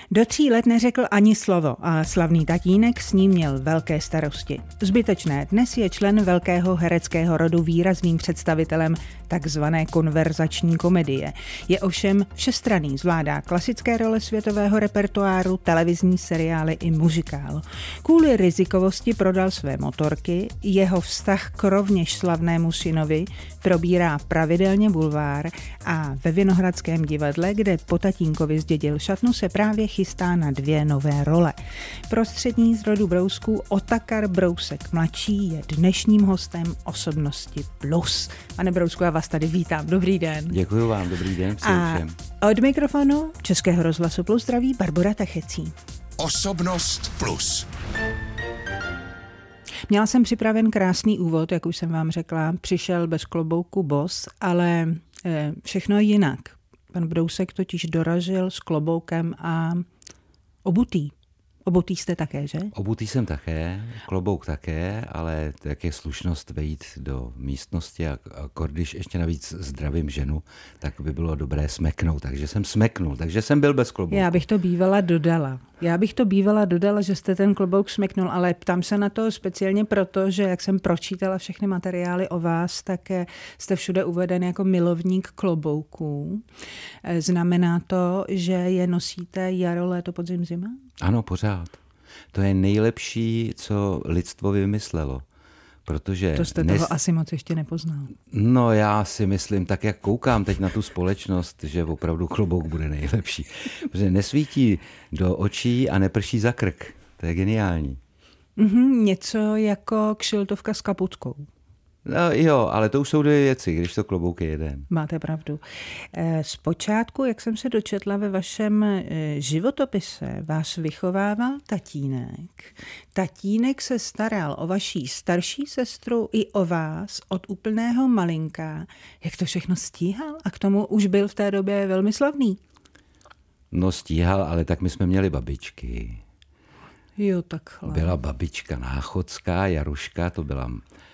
Do 3 let neřekl ani slovo a slavný tatínek s ním měl velké starosti. Zbytečné, dnes je člen velkého hereckého rodu výrazným představitelem takzvané konverzační komedie. Je ovšem všestranný, zvládá klasické role světového repertoáru, televizní seriály i muzikál. Kvůli rizikovosti prodal své motorky, jeho vztah k rovněž slavnému synovi probírá pravidelně bulvár a ve Vinohradském divadle, kde po tatínkovi zdědil šatnu, se právě chystá na 2 nové role. Prostřední z rodu Brousků Otakar Brousek mladší je dnešním hostem Osobnosti Plus. Pane Brousku, já vás tady vítám. Dobrý den. Děkuji vám, dobrý den všem. Od mikrofonu Českého rozhlasu Plus zdraví Barbora Techecí. Osobnost Plus. Měla jsem připraven krásný úvod, jak už jsem vám řekla. Přišel bez klobouku boss, ale všechno jinak. Pan Brousek totiž dorazil s kloboukem a obutý. Obutý jste také, že? Obutý jsem také, klobouk také, ale jak je slušnost vejít do místnosti a když ještě navíc zdravím ženu, tak by bylo dobré smeknout. Takže jsem smeknul, takže jsem byl bez klobouku. Já bych to bývala dodala, že jste ten klobouk smeknul, ale ptám se na to speciálně proto, že jak jsem pročítala všechny materiály o vás, tak jste všude uveden jako milovník klobouků. Znamená to, že je nosíte jaro, léto, podzim, zima? Ano, pořád. To je nejlepší, co lidstvo vymyslelo. Protože to jste toho asi moc ještě nepoznal. No já si myslím, tak jak koukám teď na tu společnost, že opravdu klobouk bude nejlepší. Protože nesvítí do očí a neprší za krk. To je geniální. Něco jako kšiltovka s kapuckou. No jo, ale to už jsou 2 věci, když to klobouk je jeden. Máte pravdu. Zpočátku, jak jsem se dočetla ve vašem životopise, vás vychovával tatínek. Tatínek se staral o vaší starší sestru i o vás od úplného malinka. Jak to všechno stíhal? A k tomu už byl v té době velmi slavný. No stíhal, ale tak my jsme měli babičky. Jo, takhle. Byla babička Náchodská, Jaruška, to byla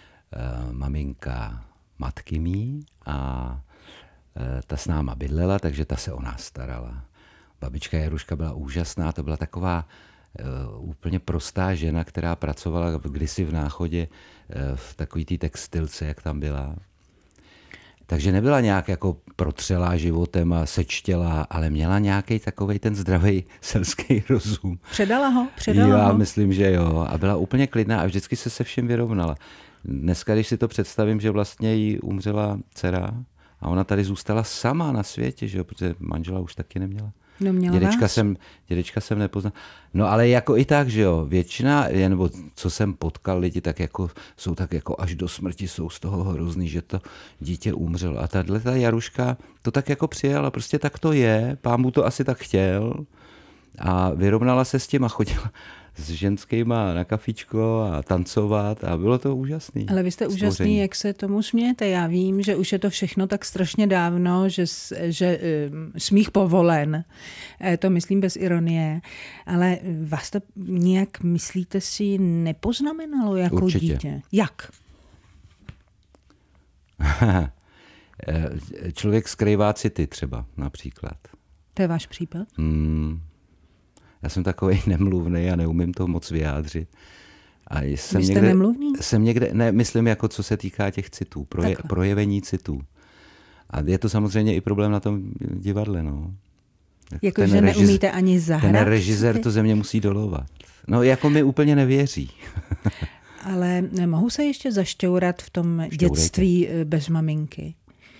maminka matky mý a ta s náma bydlela, takže ta se o nás starala. Babička Jaruška byla úžasná, to byla taková úplně prostá žena, která pracovala kdysi v Náchodě v takový té textilce, jak tam byla. Takže nebyla nějak jako protřelá životem a sečtělá, ale měla nějaký takovej ten zdravý selský rozum. Předala ho? Já myslím, že jo. A byla úplně klidná a vždycky se všem vyrovnala. Dneska, když si to představím, že vlastně jí umřela dcera a ona tady zůstala sama na světě, že jo, protože manžela už taky neměla. No měla Dědečka jsem nepoznal. No ale jako i tak, že jo, většina, nebo co jsem potkal lidi, tak jako jsou tak jako až do smrti, jsou z toho hrozný, že to dítě umřelo. A ta Jaruška to tak jako přijala, prostě tak to je, pán mu to asi tak chtěl a vyrovnala se s tím a chodila s ženskýma na kafičko a tancovat a bylo to úžasný. Ale vy jste úžasný, jak se tomu smějete. Já vím, že už je to všechno tak strašně dávno, že smích povolen. To myslím bez ironie. Ale vás to nějak, myslíte si, nepoznamenalo jako určitě dítě? Jak? Člověk skrývá city třeba například. To je váš případ? Já jsem takovej nemluvnej a neumím to moc vyjádřit. A vy jste nemluvný? Ne, myslím jako co se týká těch citů, projevení citů. A je to samozřejmě i problém na tom divadle, no. Jakože neumíte ani zahrát? Ten režisér to ze mě musí dolovat. No jako mi úplně nevěří. Ale mohu se ještě zašťourat v tom dětství bez maminky?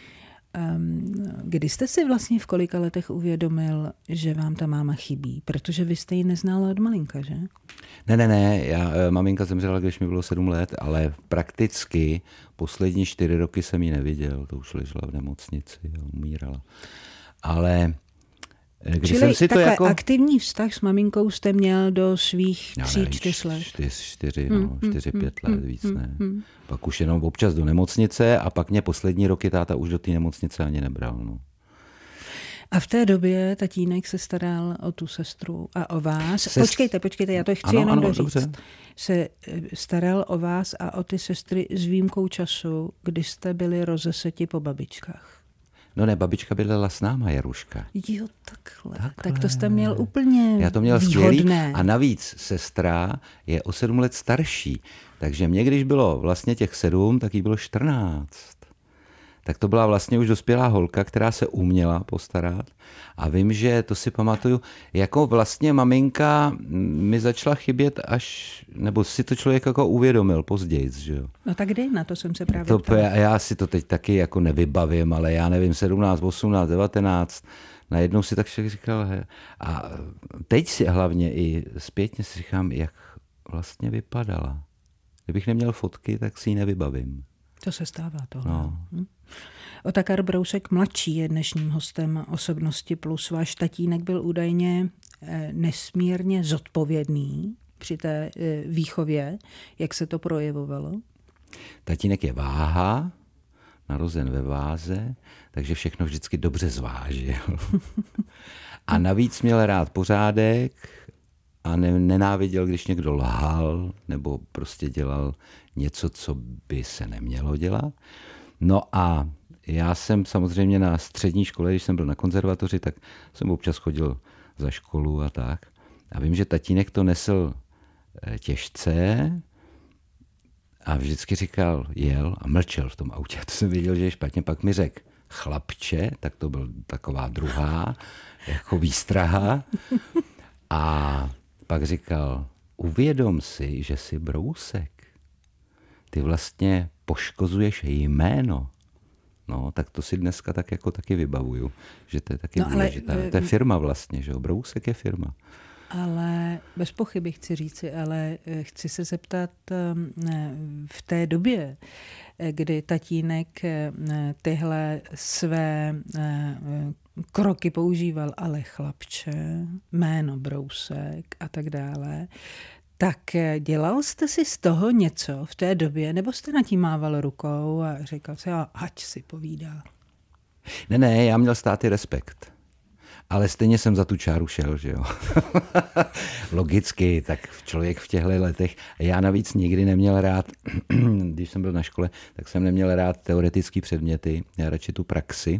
Kdy jste si vlastně v kolika letech uvědomil, že vám ta máma chybí? Protože vy jste ji neznala od malinka, že? Ne, maminka zemřela, když mi bylo 7 let, ale prakticky poslední 4 roky jsem ji neviděl. To už ležela v nemocnici a umírala. Ale když jsem si to jako aktivní vztah s maminkou jste měl do svých 3-4 let? 4-5 let, víc ne. Pak už jenom občas do nemocnice a pak mě poslední roky táta už do té nemocnice ani nebral. No. A v té době tatínek se staral o tu sestru a o vás. Počkejte, já to chci jenom doříct. Dobře. Se staral o vás a o ty sestry s výjimkou času, kdy jste byli rozeseti po babičkách. No ne, babička bydlela s náma, Jaruška. Jo, takhle. Tak to jste měl úplně Já to měl výhodné. skvělý a navíc sestra je o 7 let starší, takže mě, když bylo vlastně těch 7, tak jí bylo 14. Tak to byla vlastně už dospělá holka, která se uměla postarat. A vím, že to si pamatuju, jako vlastně maminka mi začala chybět až, nebo si to člověk jako uvědomil později, že jo. No tak kdy? Na to jsem se právě ptala. Já si to teď taky jako nevybavím, ale já nevím, 17, 18, 19, najednou si tak však říkal, a teď si hlavně i zpětně si říkám, jak vlastně vypadala. Kdybych neměl fotky, tak si ji nevybavím. To se stává tohle. No. Otakar Brousek mladší je dnešním hostem Osobnosti plus. Váš tatínek byl údajně nesmírně zodpovědný při té výchově. Jak se to projevovalo? Tatínek je váha, narozen ve váze, takže všechno vždycky dobře zvážil. A navíc měl rád pořádek a nenáviděl, když někdo lhal nebo prostě dělal něco, co by se nemělo dělat. No a já jsem samozřejmě na střední škole, když jsem byl na konzervatoři, tak jsem občas chodil za školu a tak. A vím, že tatínek to nesl těžce a vždycky říkal, jel a mlčel v tom autě. To jsem věděl, že je špatně. Pak mi řekl, chlapče, tak to byl taková druhá, jako výstraha. A pak říkal, uvědom si, že jsi brousek. Ty vlastně poškozuješ jméno. No, tak to si dneska tak jako taky vybavuju, že to je taky důležité. To je firma vlastně, že jo, Brousek je firma. Ale bez pochyby chci říci, ale chci se zeptat v té době, kdy tatínek tyhle své kroky používal, ale chlapče, jméno Brousek a tak dále, tak dělal jste si z toho něco v té době, nebo jste nad tím mával rukou a říkal si, ať si povídá? Ne, já měl státý respekt. Ale stejně jsem za tu čáru šel, že jo. Logicky, tak člověk v těchto letech. Já navíc nikdy neměl rád, když jsem byl na škole, tak jsem neměl rád teoretické předměty, já radši tu praxi.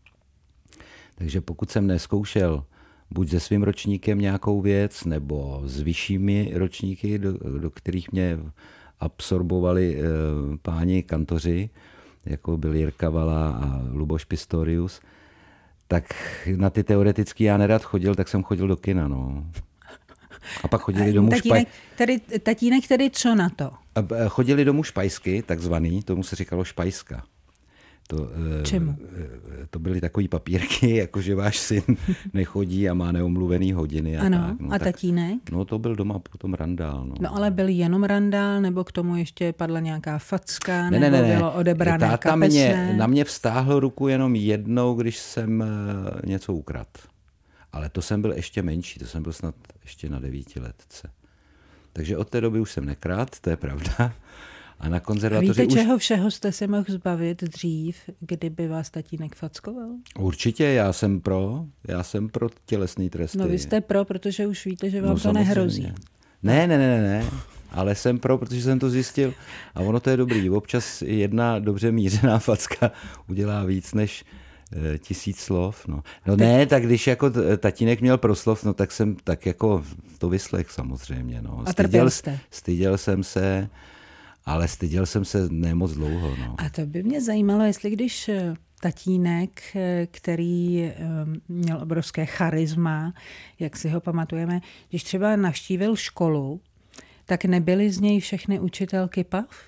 Takže pokud jsem nezkoušel buď se svým ročníkem nějakou věc, nebo s vyššími ročníky, do kterých mě absorbovali páni kantoři, jako byl Jirka Vala a Luboš Pistorius, tak na ty teoretický já nerad chodil, tak jsem chodil do kina, no. A pak chodili domů tatínek tedy co na to? Chodili domů špajsky, takzvaný, tomu se říkalo špajska. Čemu? To byly takový papírky, jako že váš syn nechodí a má neomluvený hodiny. A ano, tak, no, a tatínek? No to byl doma potom randál. No ale byl jenom randál, nebo k tomu ještě padla nějaká facka, nebo bylo odebrané táta kapesné? Na mě vztáhl ruku jenom jednou, když jsem něco ukradl. Ale to jsem byl ještě menší, to jsem byl snad ještě na 9letce. Takže od té doby už jsem nekradl, to je pravda. A na konzervatoři víte, čeho všeho jste se mohl zbavit dřív, kdyby vás tatínek fackoval? Určitě, já jsem pro tělesný tresty. No vy jste pro, protože už víte, že vám to nehrozí. Ne, ale jsem pro, protože jsem to zjistil a ono to je dobrý. Občas jedna dobře mířená facka udělá víc než 1000 slov. No ne, tak když jako tatínek měl proslov, no tak jsem tak jako to vyslech samozřejmě. No. A trpěl jste? Styděl jsem se, ale styděl jsem se nemoc dlouho. No. A to by mě zajímalo, jestli když tatínek, který měl obrovské charisma, jak si ho pamatujeme, když třeba navštívil školu, tak nebyly z něj všechny učitelky pav?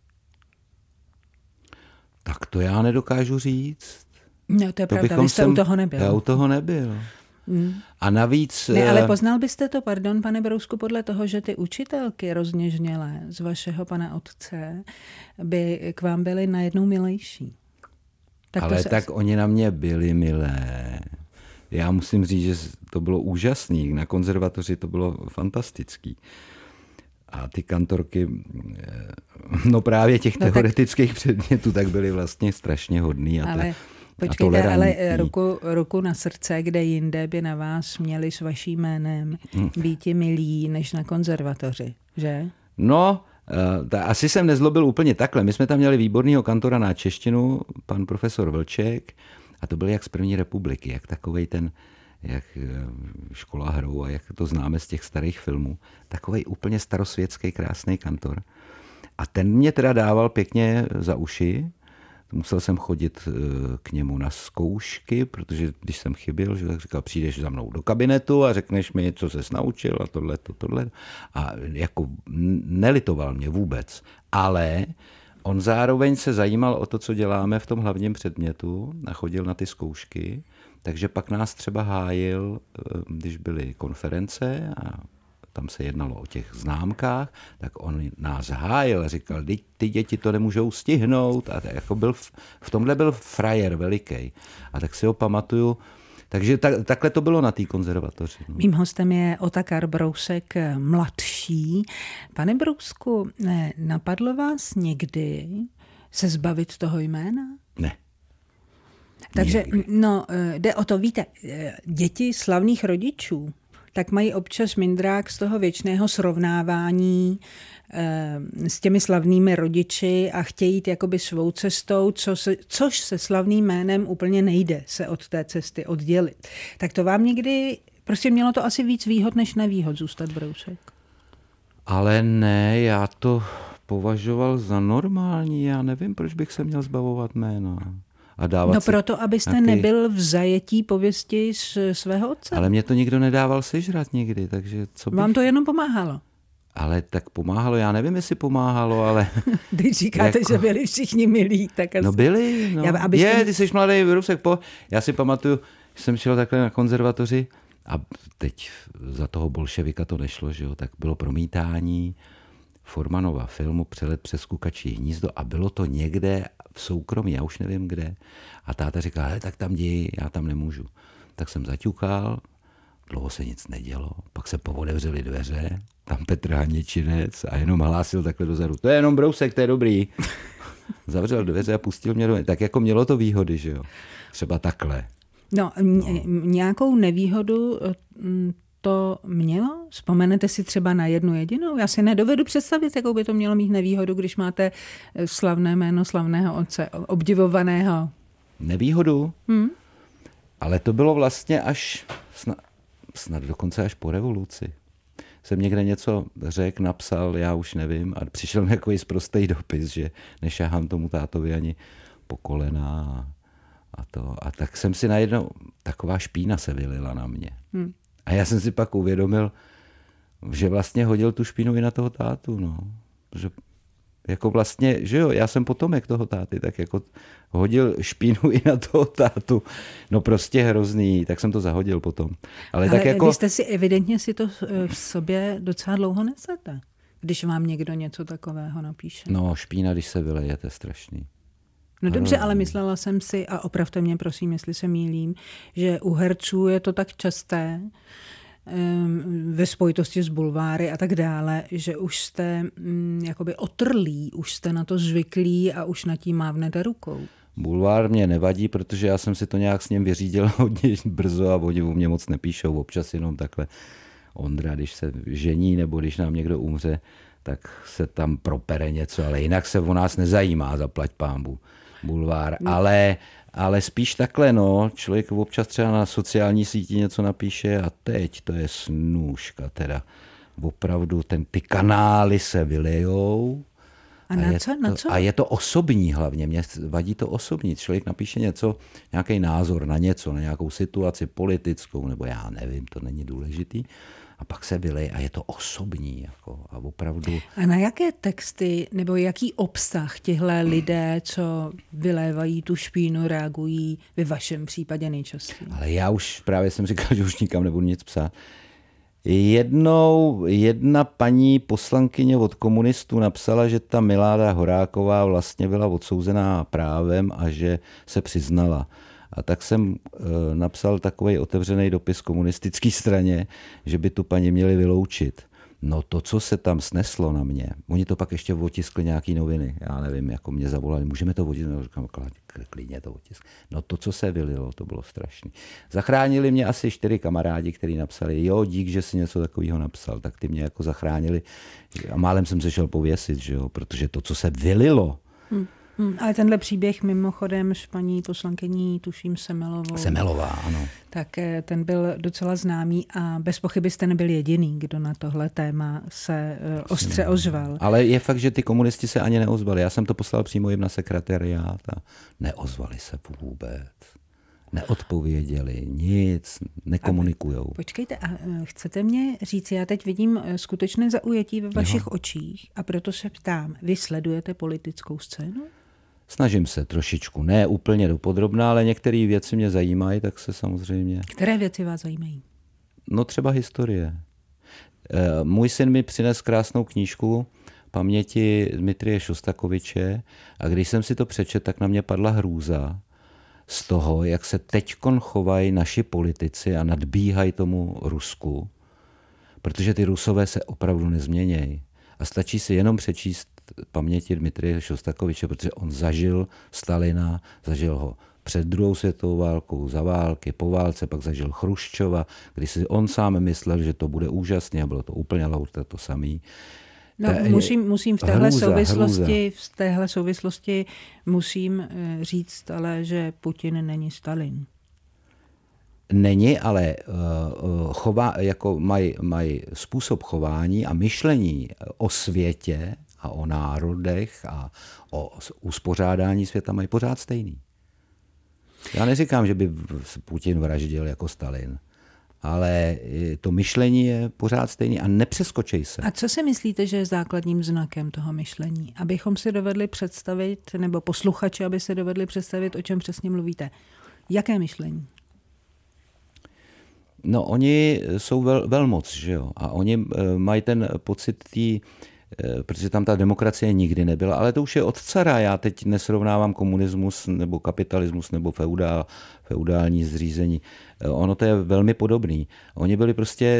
Tak to já nedokážu říct. No to je pravda, vy jste u toho nebyl. Já u toho nebyl. A navíc... Ne, ale poznal byste to, pardon, pane Brousku, podle toho, že ty učitelky rozněžnělé z vašeho pana otce by k vám byly najednou milejší. Tak oni na mě byli milé. Já musím říct, že to bylo úžasný. Na konzervatoři to bylo fantastický. A ty kantorky, no právě těch teoretických předmětů, tak byly vlastně strašně hodný. Počkejte, ale ruku na srdce, kde jinde by na vás měli s vaším jménem býti milí než na konzervatoři, že? No, asi jsem nezlobil úplně takhle. My jsme tam měli výborného kantora na češtinu, pan profesor Vlček, A to byl jak z první republiky, jak takovej ten, jak Škola hrou a jak to známe z těch starých filmů. Takovej úplně starosvětský krásný kantor. A ten mě teda dával pěkně za uši. Musel jsem chodit k němu na zkoušky, protože když jsem chyběl, že tak říkal, přijdeš za mnou do kabinetu a řekneš mi, co ses naučil a tohle. A jako nelitoval mě vůbec. Ale on zároveň se zajímal o to, co děláme v tom hlavním předmětu a chodil na ty zkoušky. Takže pak nás třeba hájil, když byly konference a tam se jednalo o těch známkách, tak on nás hájil a říkal, ty děti to nemůžou stihnout. A jako v tomhle byl frajer veliký. A tak si ho pamatuju. Takže takhle to bylo na té konzervatoři. No. Mým hostem je Otakar Brousek mladší. Pane Brousku, napadlo vás někdy se zbavit toho jména? Ne. Takže jde o to, víte, děti slavných rodičů tak mají občas mindrák z toho věčného srovnávání s těmi slavnými rodiči a chtějí jít jakoby svou cestou, což se slavným jménem úplně nejde se od té cesty oddělit. Tak to vám někdy, prostě mělo to asi víc výhod než nevýhod zůstat Brousek? Ale ne, já to považoval za normální, já nevím, proč bych se měl zbavovat jména. No proto, abyste nebyl v zajetí pověsti svého otce. Ale mě to nikdo nedával sežrat nikdy, takže co bych... Vám to jenom pomáhalo? Ale tak pomáhalo, já nevím, jestli pomáhalo, ale... Když říkáte, že byli všichni milí, tak asi... No byli, no. Ty jsi mladý Brousek, Já si pamatuju, že jsem šel takhle na konzervatoři a teď za toho bolševika to nešlo, že jo, tak bylo promítání Formanova filmu Přelet přes Kukačí hnízdo a bylo to někde v soukromí, já už nevím kde. A táta říká, tak tam jdi, já tam nemůžu. Tak jsem zaťukal, dlouho se nic nedělo, pak se pootevřely dveře, tam Petr Haněčinec a jenom hlásil takhle dozadu, to je jenom Brousek, to je dobrý. Zavřel dveře a pustil mě do... Tak jako mělo to výhody, že jo. Třeba takhle. No, nějakou nevýhodu to mělo? Vzpomenete si třeba na jednu jedinou? Já si nedovedu představit, jakou by to mělo mít nevýhodu, když máte slavné jméno slavného otce, obdivovaného. Nevýhodu? Ale to bylo vlastně až, snad dokonce až po revoluci. Jsem někde něco řekl, napsal, já už nevím, a přišel mi takový sprostej dopis, že nešahám tomu tátovi ani po kolena a tak jsem si najednou, taková špína se vylila na mě. A já jsem si pak uvědomil, že vlastně hodil tu špínu i na toho tátu, no. Že jako vlastně, že jo, já jsem potomek toho táty, tak jako hodil špínu i na toho tátu. No prostě hrozný, tak jsem to zahodil potom. Ale tak jako... Vy jste si evidentně si to v sobě docela dlouho nesete, když vám někdo něco takového napíše. No, špína, když se vyleje, to je strašný. No dobře, ale myslela jsem si, a opravte mě prosím, jestli se mýlím, že u herců je to tak časté, ve spojitosti s bulváry a tak dále, že už jste jakoby otrlí, už jste na to zvyklí a už nad tím mávnete rukou. Bulvár mě nevadí, protože já jsem si to nějak s ním vyřídil hodně brzo a oni u mě moc nepíšou, občas jenom takhle Ondra, když se žení nebo když nám někdo umře, tak se tam propere něco, ale jinak se o nás nezajímá, zaplať pánbu bulvár, ale spíš takhle, no, člověk občas třeba na sociální síti něco napíše a teď to je snůžka, teda opravdu ty kanály se vylejou. A na co? A je to osobní hlavně, mě vadí to osobní. Člověk napíše něco, nějaký názor na něco, na nějakou situaci politickou, nebo já nevím, to není důležitý. A pak se vyleje a je to osobní. Jako, a opravdu... A na jaké texty nebo jaký obsah těhle lidé, co vylévají tu špínu, reagují ve vašem případě nejčastěji? Ale já už právě jsem říkal, že už nikam nebudu nic psát. Jedna paní poslankyně od komunistů napsala, že ta Miláda Horáková vlastně byla odsouzená právem a že se přiznala. A tak jsem napsal takový otevřený dopis komunistické straně, že by tu paní měli vyloučit. No to, co se tam sneslo na mě, oni to pak ještě otiskli nějaký noviny, já nevím, jako mě zavolali, můžeme to otisknout, no, říkám, klidně to otisk. No to, co se vylilo, to bylo strašné. Zachránili mě asi 4 kamarádi, kteří napsali, jo, dík, že si něco takového napsal, tak ty mě jako zachránili a málem jsem se šel pověsit, že jo, protože to, co se vylilo, Ale tenhle příběh mimochodem s paní poslankyní, tuším Semelová, ano. Tak ten byl docela známý a bez pochyby jste nebyl jediný, kdo na tohle téma se ostře ozval. Ale je fakt, že ty komunisti se ani neozvali. Já jsem to poslal přímo jim na sekretariát a neozvali se vůbec. Neodpověděli, nic, nekomunikujou. Počkejte, a chcete mě říct, já teď vidím skutečné zaujetí ve vašich očích a proto se ptám, vy sledujete politickou scénu? Snažím se trošičku, ne úplně dopodrobná, ale některé věci mě zajímají, tak se samozřejmě... Které věci vás zajímají? No třeba historie. Můj syn mi přines krásnou knížku paměti Dmitrije Šostakoviče a když jsem si to přečetl, tak na mě padla hrůza z toho, jak se teďkon chovají naši politici a nadbíhají tomu Rusku, protože ty Rusové se opravdu nezměnějí. A stačí si jenom přečíst paměti Dmitrije Šostakoviče, protože on zažil Stalina, zažil ho před druhou světovou válkou, za války, po válce, pak zažil Chruščova, když si on sám myslel, že to bude úžasné a bylo to úplně laurta to samý. No, musím v téhle souvislosti musím říct, ale že Putin není Stalin. Není, ale jako mají způsob chování a myšlení o světě a o národech a o uspořádání světa mají pořád stejný. Já neříkám, že by Putin vraždil jako Stalin, ale to myšlení je pořád stejný a nepřeskočej se. A co si myslíte, že je základním znakem toho myšlení? Abychom si dovedli představit, nebo posluchači, aby si dovedli představit, o čem přesně mluvíte. Jaké myšlení? No, oni jsou velmoc, že jo? A oni mají ten pocit protože tam ta demokracie nikdy nebyla, ale to už je od cara. Já teď nesrovnávám komunismus nebo kapitalismus nebo feudální zřízení. Ono to je velmi podobný. Oni byli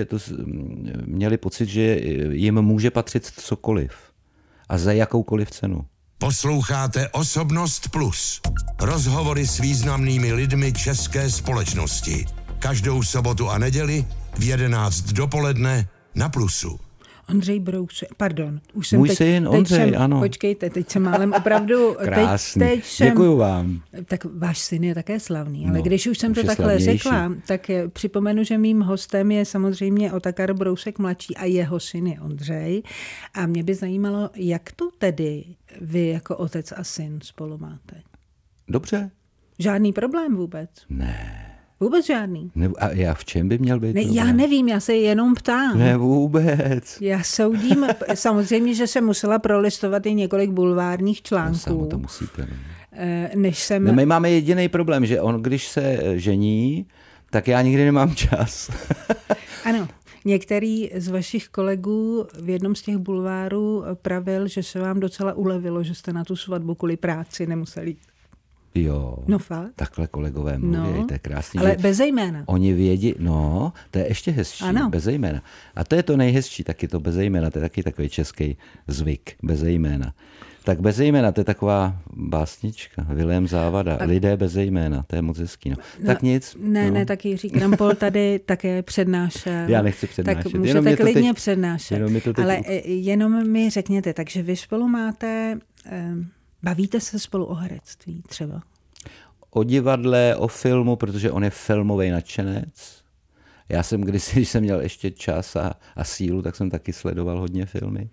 měli pocit, že jim může patřit cokoliv a za jakoukoliv cenu. Posloucháte Osobnost Plus. Rozhovory s významnými lidmi české společnosti. Každou sobotu a neděli v 11 dopoledne na Plusu. Ondřej Broušek, pardon. Můj syn Ondřej, ano. Počkejte, teď jsem málem opravdu... Krásný, děkuju vám. Tak váš syn je také slavný, ale no, když už jsem to takhle slavnější řekla, tak připomenu, že mým hostem je samozřejmě Otakar Broušek mladší a jeho syn je Ondřej. A mě by zajímalo, jak to tedy vy jako otec a syn spolu máte? Dobře. Žádný problém vůbec? Ne. Vůbec žádný. A já v čem by měl být problém? Já nevím, já se jenom ptám. Ne vůbec. Já soudím, samozřejmě, že jsem musela prolistovat i několik bulvárních článků. No, to musíte. Než jsem... No, my máme jediný problém, že on, když se žení, tak já nikdy nemám čas. Ano. Některý z vašich kolegů v jednom z těch bulvárů pravil, že se vám docela ulevilo, že jste na tu svatbu kvůli práci nemuseli jít. Jo, no fakt? Takhle kolegové mluví, to je krásný. Ale bez jména. Oni vědí, no, to je ještě hezčí, ano. Bez jména. A to je to nejhezčí, taky to bez jména, to je taky takový český zvyk, bez jména. Tak bez jména, to je taková básnička, Vilém Závada, lidé bez jména, to je moc hezký. No. Tak nic. Ne, tak Jiří Krampol tady také přednášel. Já nechci přednášet. Tak můžete klidně přednášet. Ale jenom mi řekněte, takže vy spolu máte... Bavíte se spolu o herectví třeba? O divadle, o filmu, protože on je filmový nadšenec. Já jsem když jsem měl ještě čas a sílu, tak jsem taky sledoval hodně filmy.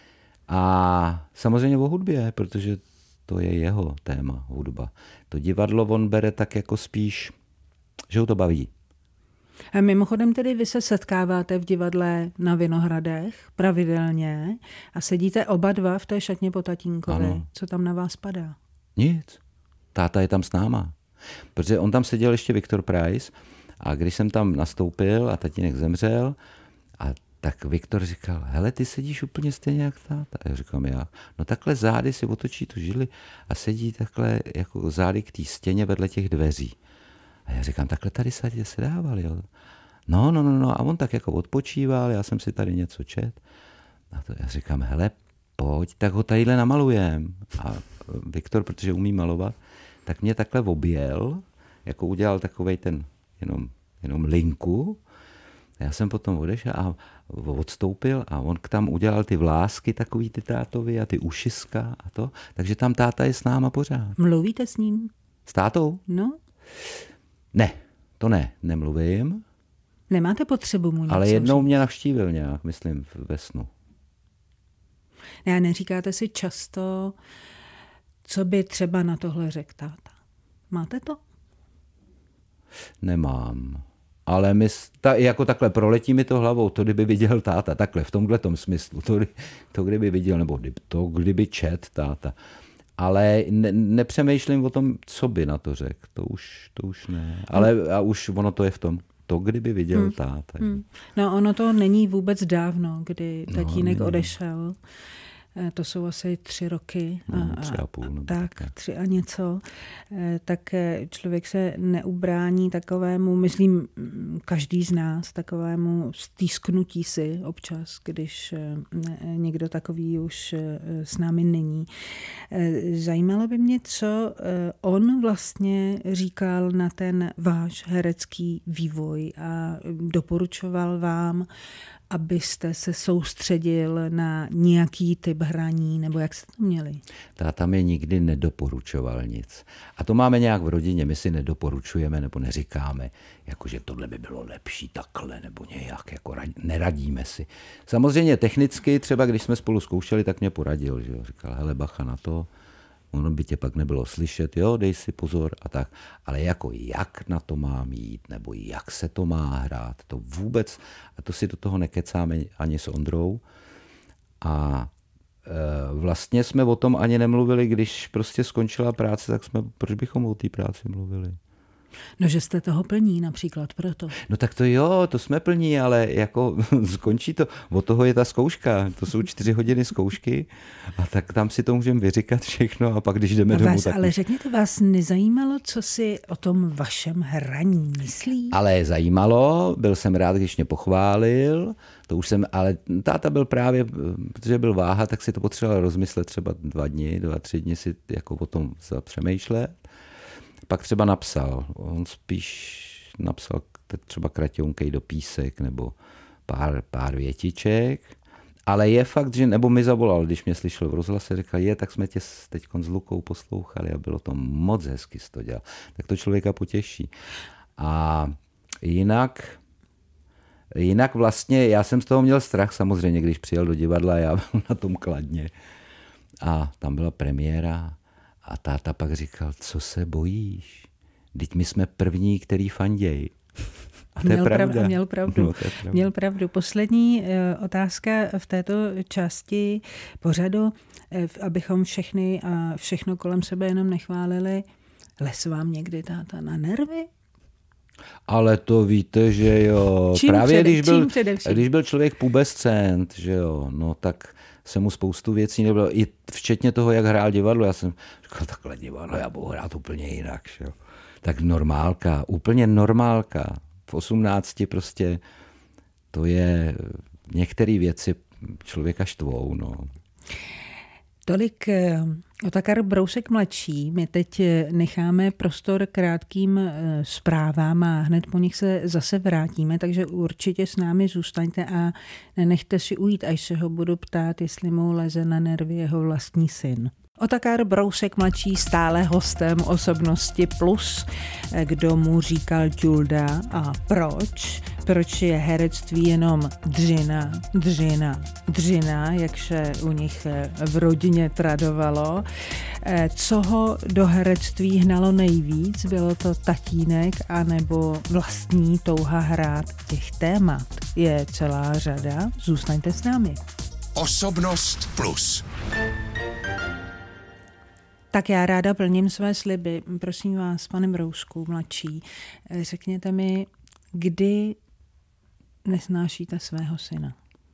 A samozřejmě o hudbě, protože to je jeho téma, hudba. To divadlo on bere tak jako spíš, že ho to baví. A mimochodem tedy vy se setkáváte v divadle na Vinohradech pravidelně a sedíte oba dva v té šatně po tatínkovi. Ano. Co tam na vás padá? Nic. Táta je tam s náma. Protože on tam seděl ještě Viktor Preiss a když jsem tam nastoupil a tatínek zemřel, a tak Viktor říkal, hele, ty sedíš úplně stejně jak táta. A já říkám, jak? No takhle zády si otočí tu židli a sedí takhle jako zády k té stěně vedle těch dveří. A já říkám, takhle tady se dával, jo. No. A on tak jako odpočíval, já jsem si tady něco čet. A to já říkám, hele, pojď, tak ho tadyhle namalujem. A Viktor, protože umí malovat, tak mě takhle objel, jako udělal takovej ten jenom linku Já jsem potom odešel a odstoupil a on tam udělal ty vlásky takový ty tátovi a ty ušiska a to. Takže tam táta je s náma pořád. Mluvíte s ním? S tátou? No. Ne, to ne, nemluvím. Nemáte potřebu mu něco Ale jednou říct? mě navštívil nějak, myslím, ve snu. Ne, neříkáte si často, co by třeba na tohle řekl táta. Máte to? Nemám. Ale jako takhle proletí mi to hlavou, to kdyby viděl táta, takhle v tomhletom smyslu, to kdyby viděl, nebo to kdyby čet táta. Ale nepřemýšlím o tom, co by na to řekl, to už ne. Ale a už ono to je v tom, to kdyby viděl táta. No ono to není vůbec dávno, kdy tatínek odešel. To jsou asi 3 roky. 3,5. Tak, 3 a něco. Tak člověk se neubrání takovému, myslím, každý z nás, takovému stýsknutí si občas, když někdo takový už s námi není. Zajímalo by mě, co on vlastně říkal na ten váš herecký vývoj a doporučoval vám, abyste se soustředil na nějaký typ hraní, nebo jak jste to měli? Táta mi nikdy nedoporučoval nic. A to máme nějak v rodině, my si nedoporučujeme nebo neříkáme, jakože tohle by bylo lepší takhle, nebo nějak, jako neradíme si. Samozřejmě technicky, třeba když jsme spolu zkoušeli, tak mě poradil, že jo, říkal, hele, bacha na to, ono by tě pak nebylo slyšet, jo, dej si pozor a tak. Ale jako jak na to mám jít, nebo jak se to má hrát, to vůbec, a to si do toho nekecáme ani s Ondrou. A vlastně jsme o tom ani nemluvili, když prostě skončila práce, tak proč bychom o té práci mluvili? No, že jste toho plní například proto. No tak to jo, to jsme plní, ale jako skončí to, od toho je ta zkouška, to jsou 4 hodiny zkoušky a tak tam si to můžeme vyříkat všechno a pak když jdeme domů. Tak... Ale řekněte, vás nezajímalo, co si o tom vašem hraní myslí? Ale zajímalo, byl jsem rád, když mě pochválil, to už jsem, ale táta byl právě, protože byl váha, tak si to potřeboval rozmyslet třeba 2-3 dny si jako o tom zapřemýšlet. Pak třeba napsal, on spíš napsal třeba kraťounkej do písek nebo pár větiček, ale je fakt, že, nebo mi zavolal, když mě slyšel v rozhlase, říkal, tak jsme tě teď s Lukou poslouchali a bylo to moc hezky, jsi to dělal. Tak to člověka potěší. A jinak vlastně, já jsem z toho měl strach samozřejmě, když přijel do divadla, já byl na tom kladně. A tam byla premiéra. A táta pak říkal, co se bojíš? Vždyť my jsme první, který fanděj. A měl pravdu. Měl pravdu. Poslední otázka v této části pořadu, abychom všechno kolem sebe jenom nechválili. Les vám někdy táta na nervy? Ale to víte, že jo. Právě když byl člověk pubescent, že jo, no tak se mu spoustu věcí nebylo, i včetně toho, jak hrál divadlo. Já jsem říkal, takhle divadlo, já budu hrát úplně jinak. Že jo. Tak normálka, úplně normálka. V 18 prostě to je, některé věci člověka štvou. No. Tolik Otakar Brousek mladší. My teď necháme prostor krátkým zprávám a hned po nich se zase vrátíme, takže určitě s námi zůstaňte a nenechte si ujít, až se ho budu ptát, jestli mu leze na nervy jeho vlastní syn. Otakar Brousek mladší stále hostem Osobnosti Plus. Kdo mu říkal Ďulda a proč? Proč je herectví jenom dřina, jak se u nich v rodině tradovalo. Co ho do herectví hnalo nejvíc? Bylo to tatínek anebo vlastní touha hrát? Těch témat je celá řada. Zůstaňte s námi. Osobnost Plus. Tak já ráda plním své sliby. Prosím vás, pane Brousku mladší, řekněte mi, kdy nesnášíte svého syna?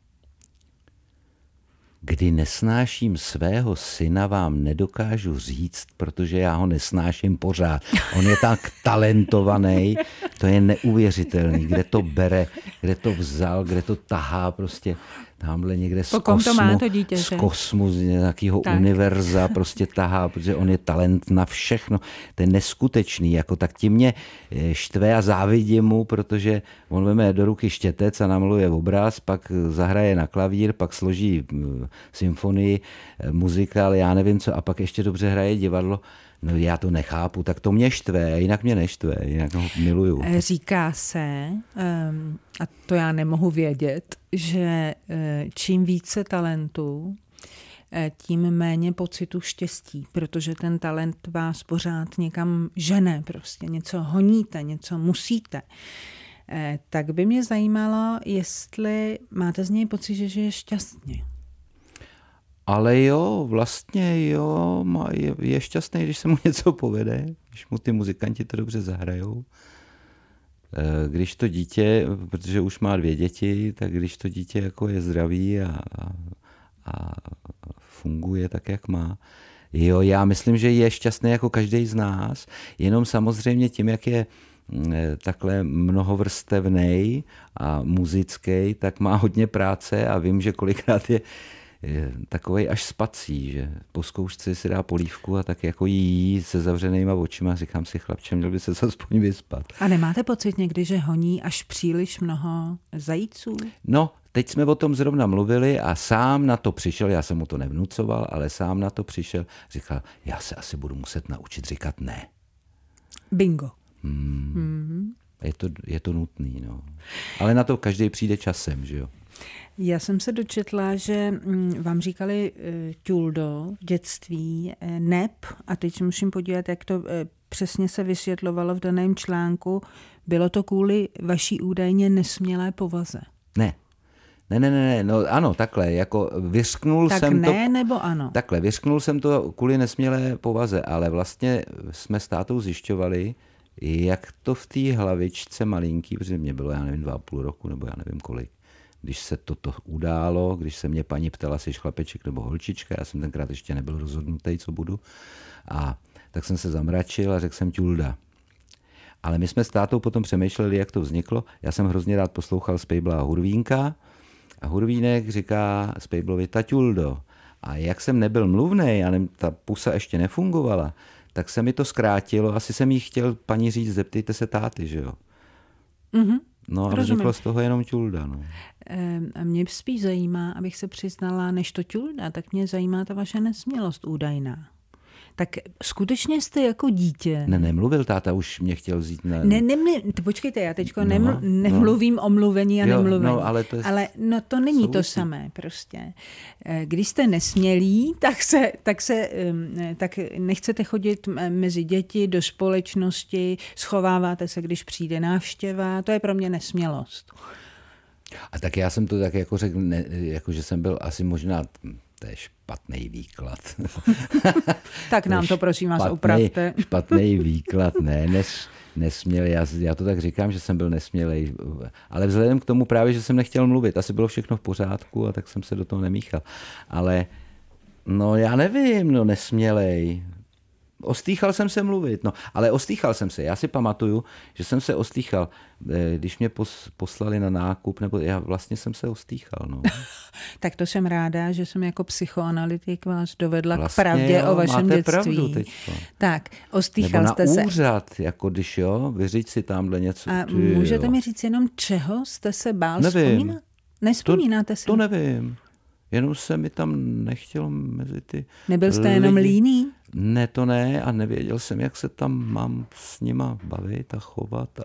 Kdy nesnáším svého syna, vám nedokážu říct, protože já ho nesnáším pořád. On je tak talentovaný, to je neuvěřitelný, kde to bere, kde to vzal, kde to tahá prostě. tamhle někde z kosmu, z nějakého univerza prostě tahá, protože on je talent na všechno. To je neskutečný, jako tak tím mě štve a závidím mu, protože on veme do ruky štětec a namaluje obraz, pak zahraje na klavír, pak složí symfonii, muzikál, já nevím co, a pak ještě dobře hraje divadlo. No já to nechápu, tak to mě štve, jinak mě neštve, jinak ho miluju. Říká se, a to já nemohu vědět, že čím více talentů, tím méně pocitu štěstí, protože ten talent vás pořád někam žene, prostě něco honíte, něco musíte. Tak by mě zajímalo, jestli máte z něj pocit, že žije šťastně. Ale jo, vlastně jo, je šťastný, když se mu něco povede, když mu ty muzikanti to dobře zahrajou. Když to dítě, protože už má 2 děti, tak když to dítě jako je zdravý a funguje tak, jak má. Jo, já myslím, že je šťastný jako každý z nás, jenom samozřejmě tím, jak je takhle mnohovrstevnej a muzický, tak má hodně práce a vím, že kolikrát je takovej až spací, že po zkoušce si dá polívku a tak jako jí se zavřenýma očima. Říkám si, chlapče, měl by se aspoň vyspat. A nemáte pocit někdy, že honí až příliš mnoho zajíců? No, teď jsme o tom zrovna mluvili a sám na to přišel, já jsem mu to nevnucoval, ale sám na to přišel, říkal, já se asi budu muset naučit říkat ne. Bingo. Je to nutný, no. Ale na to každý přijde časem, že jo. Já jsem se dočetla, že vám říkali ťuldo v dětství, nep, a teď musím podívat, jak to přesně se vysvětlovalo v daném článku. Bylo to kvůli vaší údajně nesmělé povaze. Ne, no ano, takhle, jako vyřknul tak jsem ne, to... nebo ano? Takhle, vyřknul jsem to kvůli nesmělé povaze, ale vlastně jsme s tátou zjišťovali, jak to v té hlavičce malinký, protože mě bylo, já nevím, 2,5 roku, nebo já nevím kolik, když se toto událo, když se mě paní ptala, jsi chlapeček nebo holčička, já jsem tenkrát ještě nebyl rozhodnutý, co budu, a tak jsem se zamračil a řekl jsem ťulda. Ale my jsme s tátou potom přemýšleli, jak to vzniklo. Já jsem hrozně rád poslouchal Spejbla a Hurvínka a Hurvínek říká Spejblovi taťuldo. A jak jsem nebyl mluvnej a ta pusa ještě nefungovala, tak se mi to zkrátilo. Asi jsem jí chtěl paní říct, zeptejte se táty, že jo? Mm-hmm. No a vzniklo z toho jenom ťulda. No. A mě spíš zajímá, abych se přiznala, než to ťulda, tak mě zajímá ta vaše nesmělost údajná. Tak skutečně jste jako dítě... Nemluvil táta, už mě chtěl vzít na... Počkejte, já teďko nemluvím o mluvení a nemluvení. No, ale to není to samé prostě. Když jste nesmělí, tak nechcete chodit mezi děti do společnosti, schováváte se, když přijde návštěva, to je pro mě nesmělost. A tak já jsem to tak jako řekl, jako že jsem byl asi možná... To je špatný výklad. Tak nám to prosím vás opravte. Špatný výklad, nesmělý. Já to tak říkám, že jsem byl nesmělej. Ale vzhledem k tomu právě, že jsem nechtěl mluvit. Asi bylo všechno v pořádku a tak jsem se do toho nemíchal. Ale no já nevím, nesmělej. Ostýchal jsem se mluvit, ale ostýchal jsem se. Já si pamatuju, že jsem se ostýchal, když mě poslali na nákup, nebo já vlastně jsem se ostýchal. Tak to jsem ráda, že jsem jako psychoanalytik vás dovedla vlastně, k pravdě o vašem máte dětství. Pravdu teďko. Tak, ostýchal nebo jste se. Nebo na úřad, jako když vyříct si tamhle něco. A můžete mi říct jenom, čeho jste se bál? Nevím. Nespomínáte si? To nevím. Jenom se mi tam nechtělo mezi ty Nebyl jste jenom líný? Ne, to ne, a nevěděl jsem, jak se tam mám s nima bavit a chovat.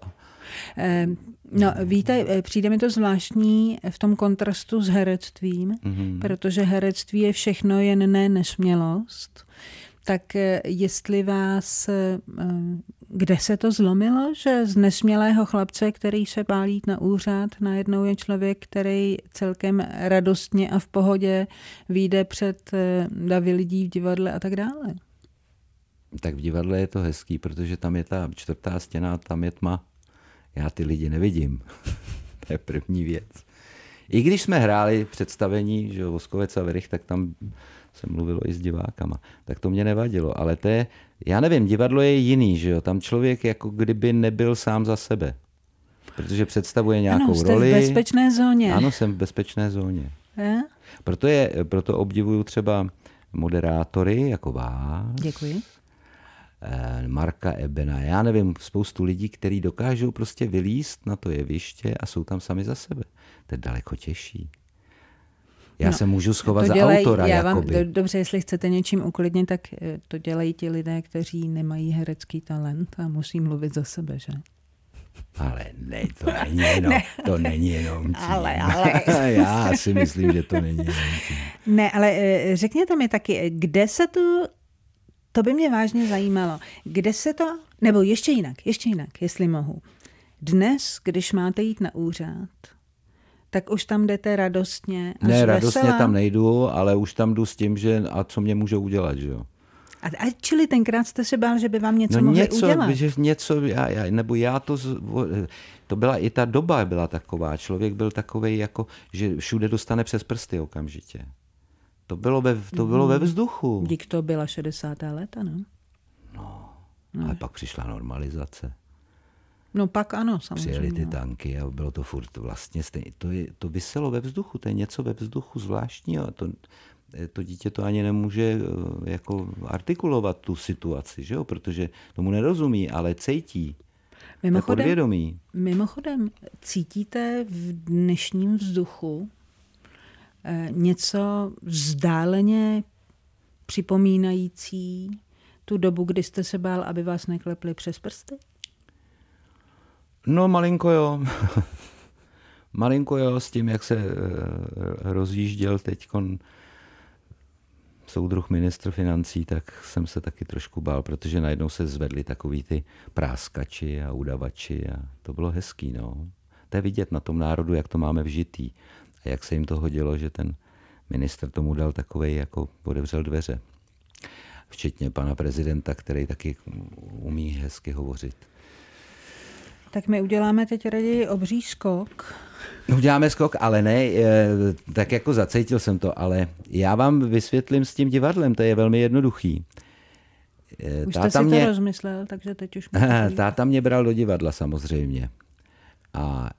Víte, přijde mi to zvláštní v tom kontrastu s herectvím, protože herectví je všechno, jen ne nesmělost. Tak jestli vás, kde se to zlomilo, že z nesmělého chlapce, který se bál jít na úřad, najednou je člověk, který celkem radostně a v pohodě vyjde před davy lidí v divadle a tak dále? Tak v divadle je to hezký, protože tam je ta 4. stěna, tam je tma. Já ty lidi nevidím. To je první věc. I když jsme hráli představení, že Voskovec a Verich, tak tam se mluvilo i s divákama. Tak to mě nevadilo, ale to je, já nevím, divadlo je jiný, že jo, tam člověk jako kdyby nebyl sám za sebe. Protože představuje nějakou roli. Ano, jste v bezpečné zóně. Ano, jsem v bezpečné zóně. Proto obdivuju třeba moderátory jako vás. Děkuji. Marka Ebena, já nevím, spoustu lidí, kteří dokážou prostě vylízt na to jeviště a jsou tam sami za sebe. To je daleko těžší. Já se můžu schovat za autora. Dobře, jestli chcete něčím uklidnit, tak to dělají ti lidé, kteří nemají herecký talent a musí mluvit za sebe, že? Ale ne, to není jenom tím. Ale. Já si myslím, že to není jenom tím. Ne, ale řekněte mi taky, kde se to by mě vážně zajímalo, kde se to, nebo ještě jinak, jestli mohu. Dnes, když máte jít na úřad, tak už tam jdete radostně a ne, radostně tam nejdu, ale už tam jdu s tím, že a co mě můžou udělat, že jo. A čili tenkrát jste se bál, že by vám něco mohli udělat? To byla i ta doba byla taková. Člověk byl takovej, jako, že všude dostane přes prsty okamžitě. To bylo ve vzduchu. Dík to byla 60. léta, no? No, ale pak přišla normalizace. No pak ano, samozřejmě. Přijeli ty tanky a bylo to furt vlastně stejné. To viselo ve vzduchu, to je něco ve vzduchu zvláštního. To dítě to ani nemůže jako artikulovat tu situaci, že jo? Protože tomu nerozumí, ale cítí. Mimochodem, cítíte v dnešním vzduchu něco vzdáleně připomínající tu dobu, kdy jste se bál, aby vás neklepli přes prsty? No, malinko jo. Malinko jo, s tím, jak se rozjížděl teďkon soudruh ministr financí, tak jsem se taky trošku bál, protože najednou se zvedli takový ty práskači a udavači a to bylo hezký, no. To je vidět na tom národu, jak to máme vžitý a jak se jim to hodilo, že ten ministr tomu dal takovej, jako otevřel dveře. Včetně pana prezidenta, který taky umí hezky hovořit. Tak my uděláme teď raději obří skok. Uděláme skok, ale ne, tak jako zacítil jsem to, ale já vám vysvětlím s tím divadlem, to je velmi jednoduchý. Už jste si to rozmyslel, takže teď už... Táta mě bral do divadla samozřejmě. A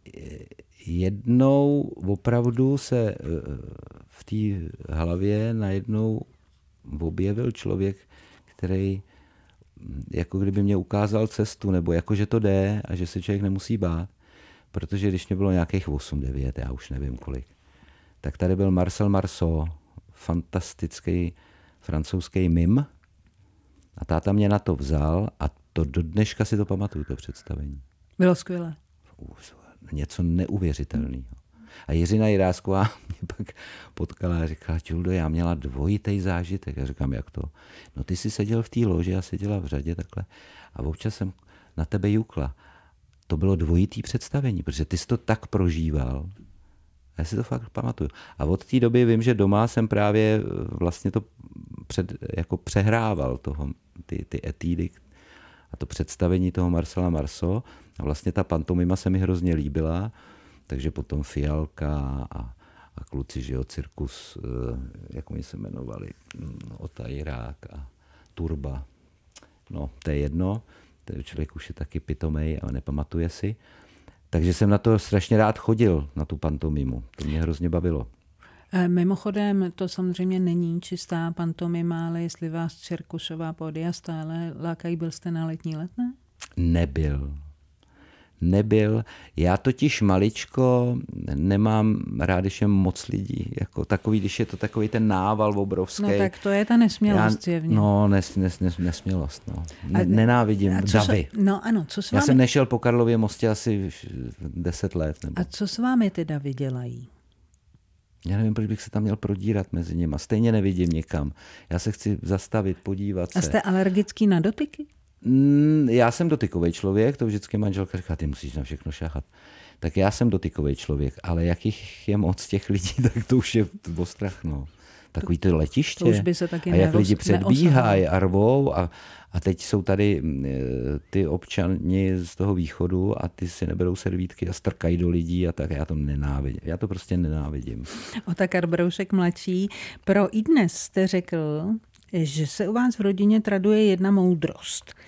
jednou opravdu se v té hlavě najednou objevil člověk, který jako kdyby mě ukázal cestu, nebo jako, že to jde a že se člověk nemusí bát. Protože když mě bylo nějakých 8-9, já už nevím kolik, tak tady byl Marcel Marceau, fantastický francouzský mim. A táta mě na to vzal a to do dneška si to pamatuju, to představení. Bylo skvělé. Něco neuvěřitelného. A Jiřina Jirásková mě pak potkala a říkala, Čuldo, já měla dvojitý zážitek. Já říkám, jak to? No ty jsi seděl v té loži a seděla v řadě takhle a občas jsem na tebe jukla. To bylo dvojitý představení, protože ty jsi to tak prožíval. Já si to fakt pamatuju. A od té doby vím, že doma jsem právě vlastně to jako přehrával ty etídy a to představení toho Marcela Marceau. A vlastně ta pantomima se mi hrozně líbila, takže potom Fialka a kluci, že jo, cirkus, jak oni se jmenovali, Otajrák a Turba. No, to je jedno. Člověk už je taky pitomej a nepamatuje si. Takže jsem na to strašně rád chodil, na tu pantomimu. To mě hrozně bavilo. Mimochodem, to samozřejmě není čistá pantomima, ale jestli vás cirkusová pódia stále lákají, byl jste na Letní Letné? Nebyl. Já totiž maličko nemám rád, když je moc lidí. Jako takový, když je to takový ten nával obrovský. No tak to je ta nesmělost zjevně. No, nesmělost. No. Nenávidím davy. No ano, co s vámi? Já jsem nešel po Karlově mostě asi 10 let. Nebo... A co s vámi ty davy dělají? Já nevím, proč bych se tam měl prodírat mezi nimi. Stejně nevidím nikam. Já se chci zastavit, podívat se. A jste alergický na dotyky? Já jsem dotykový člověk, to vždycky manželka říká, ty musíš na všechno šáhat. Tak já jsem dotykový člověk, ale jakých je moc těch lidí, tak to už je ostrach, no. Takový to letiště. To už by se taky a jak lidi předbíhají a rvou a teď jsou tady ty občani z toho východu a ty si neberou servítky a strkají do lidí a tak já to nenávidím. Já to prostě nenávidím. Otakar Broušek mladší. Pro iDnes jste řekl, že se u vás v rodině traduje jedna moudrost.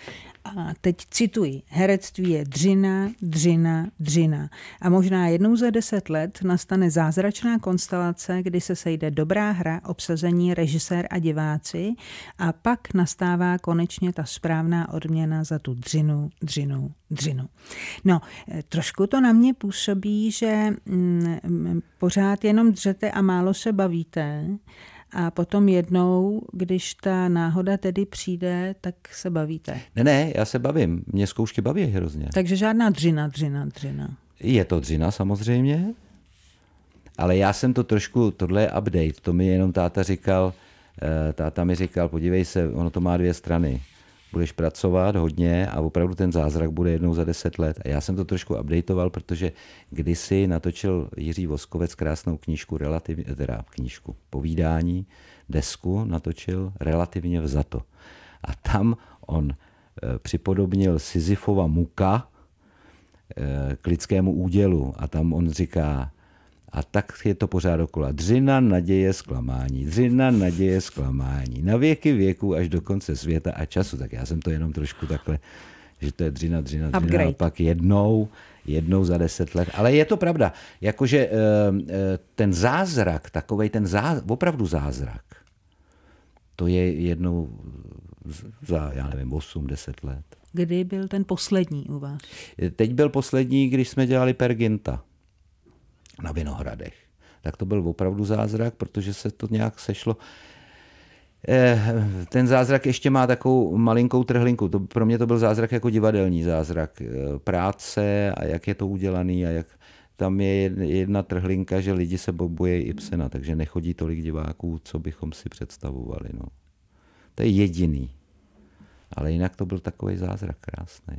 A teď cituji, herectví je dřina, dřina, dřina. A možná jednou za 10 let nastane zázračná konstelace, kdy se sejde dobrá hra, obsazení, režisér a diváci a pak nastává konečně ta správná odměna za tu dřinu, dřinu, dřinu. No, trošku to na mě působí, že pořád jenom dřete a málo se bavíte, a potom jednou, když ta náhoda tedy přijde, tak se bavíte. Ne, já se bavím. Mě zkoušky baví hrozně. Takže žádná dřina, dřina, dřina. Je to dřina samozřejmě, ale já jsem to trošku, tohle je update, to mi jenom táta mi říkal, podívej se, ono to má 2 strany. Budeš pracovat hodně a opravdu ten zázrak bude jednou za 10 let. A já jsem to trošku updateoval, protože kdysi natočil Jiří Voskovec krásnou knížku, povídání, desku natočil Relativně vzato. A tam on připodobnil Sisyfova muka k lidskému údělu. A tam on říká, a tak je to pořád dokola. Dřina, naděje, zklamání. Dřina, naděje, zklamání. Na věky věků až do konce světa a času. Tak já jsem to jenom trošku takhle, že to je dřina, dřina, dřina. A pak jednou za 10 let. Ale je to pravda. Jakože ten zázrak, takovej ten opravdu zázrak, to je jednou za, já nevím, 8-10 let. Kdy byl ten poslední u vás? Teď byl poslední, když jsme dělali Perginta na Vinohradech. Tak to byl opravdu zázrak, protože se to nějak sešlo. Ten zázrak ještě má takovou malinkou trhlinku. Pro mě to byl zázrak jako divadelní zázrak. Práce a jak je to udělaný a jak tam je jedna trhlinka, že lidi se bojí Ibsena, takže nechodí tolik diváků, co bychom si představovali. No. To je jediný. Ale jinak to byl takový zázrak krásný.